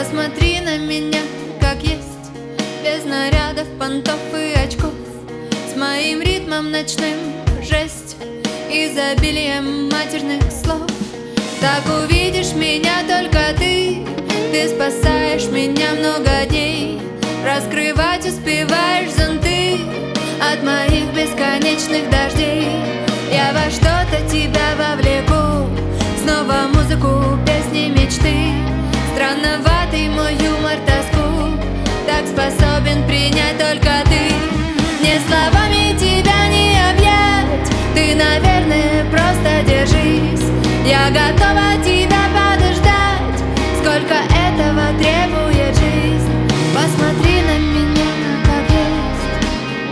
Посмотри на меня, как есть, без нарядов, понтов и очков, с моим ритмом ночным, жесть, изобилием матерных слов. Так увидишь меня только ты спасаешь меня много дней. Раскрывать успеваешь зонты от моих бесконечных дождей. Я во что-то тебя вовлеку, снова музыку, песни, мечты. Странноватый мой юмор, тоску так способен принять только ты. Мне словами тебя не объять, ты, наверное, просто держись. Я готова тебя подождать, сколько этого требует жизнь. Посмотри на меня, как есть.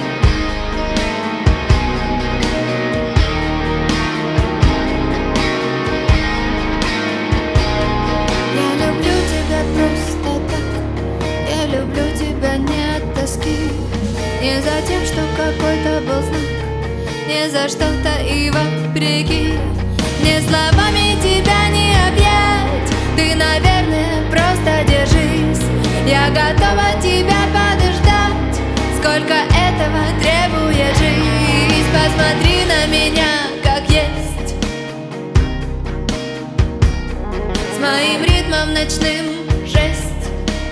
Я люблю тебя просто так, я люблю тебя не от тоски, не за тем, что какой-то был знак, не за что-то и вопреки. Мне словами тебя не объять, ты, наверное, просто держись. Я готова тебя подождать, сколько этого требует жизнь. Посмотри на меня, как есть, с моим ритмом ночным, жесть.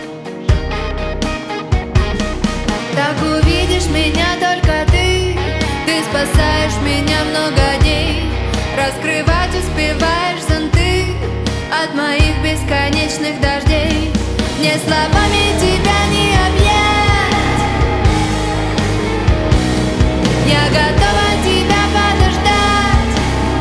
Так увидишь меня только ты спасаешь меня много дней. Раскрывать успеваешь зонты от моих бесконечных дождей. Мне словами тебя не объять, я готова тебя подождать.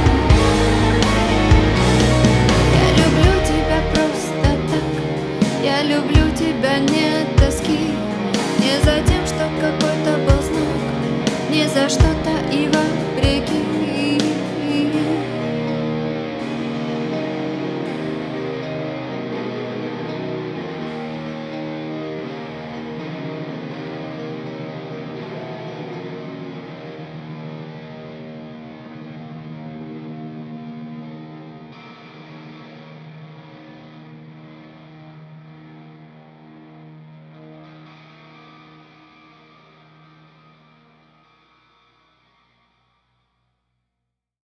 Я люблю тебя просто так, я люблю тебя не от тоски, не за тем, что какой-то был знак, не за что-то и вопреки.